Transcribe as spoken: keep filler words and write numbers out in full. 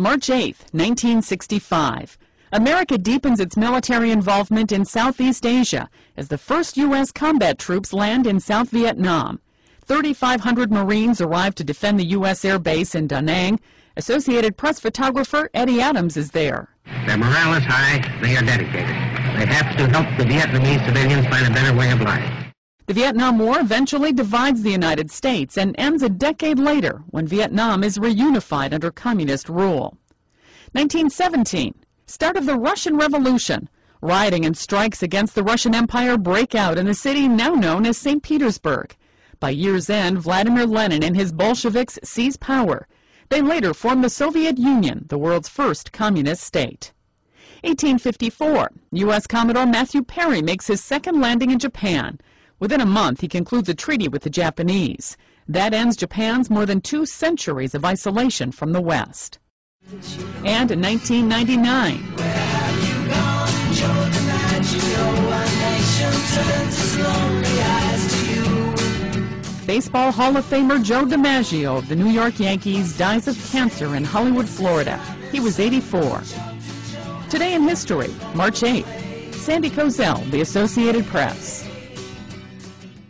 March eighth, nineteen sixty-five. America deepens its military involvement in Southeast Asia as the first U S combat troops land in South Vietnam. thirty-five hundred Marines arrive to defend the U S air base in Da Nang. Associated Press photographer Eddie Adams is there. Their morale is high. They are dedicated. They have to help the Vietnamese civilians find a better way of life. The Vietnam War eventually divides the United States and ends a decade later when Vietnam is reunified under communist rule. nineteen seventeen, start of the Russian Revolution. Rioting and strikes against the Russian Empire break out in the city now known as Saint Petersburg. By year's end, Vladimir Lenin and his Bolsheviks seize power. They later formed the Soviet Union, the world's first communist state. eighteen fifty-four, U S Commodore Matthew Perry makes his second landing in Japan. Within a month, he concludes a treaty with the Japanese. That ends Japan's more than two centuries of isolation from the West. And in nineteen ninety-nine, Baseball Hall of Famer Joe DiMaggio of the New York Yankees dies of cancer in Hollywood, Florida. He was eighty-four. Today in history, March eighth. Sandy Kozel, The Associated Press.